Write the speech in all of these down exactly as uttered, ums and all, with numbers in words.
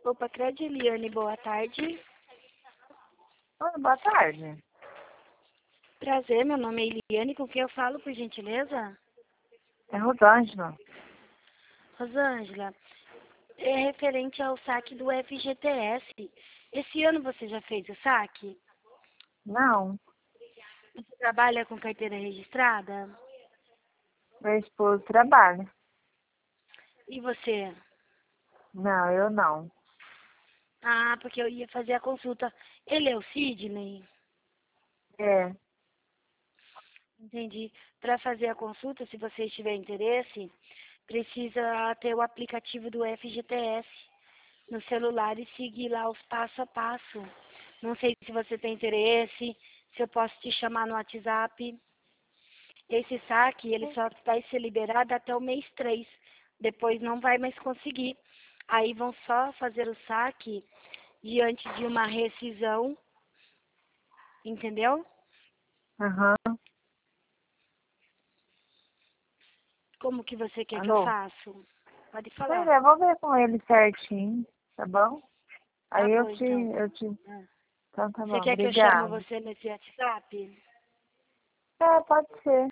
Opa, Crediliane, boa tarde. Oi, boa tarde. Prazer, meu nome é Eliane, com quem eu falo, por gentileza? É Rosângela. Rosângela, é referente ao saque do F G T S. Esse ano você já fez o saque? Não, Você trabalha com carteira registrada? meu esposo trabalha. E você? Não, eu não. Ah, porque eu ia fazer a consulta. Ele é o Sidney? É, Entendi. Para fazer a consulta, se você tiver interesse, precisa ter o aplicativo do F G T S no celular e seguir lá os passo a passo. Não sei se você tem interesse, se eu posso te chamar no WhatsApp. Esse saque, ele só vai ser liberado até o mês três. Depois não vai mais conseguir. Aí vão só fazer o saque diante de uma rescisão, entendeu? aham. Como que você quer que eu Alô? faça? Pode Pois falar. é, vou ver com ele certinho, tá bom? Tá Aí eu bom, te, então. eu te... Ah. Então tá Você bom, quer que eu chame obrigada. você nesse WhatsApp? É, pode ser.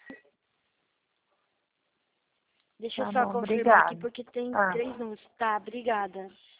Deixa eu Tá só bom, confirmar aqui obrigada. porque tem Ah, três números. Tá, obrigada.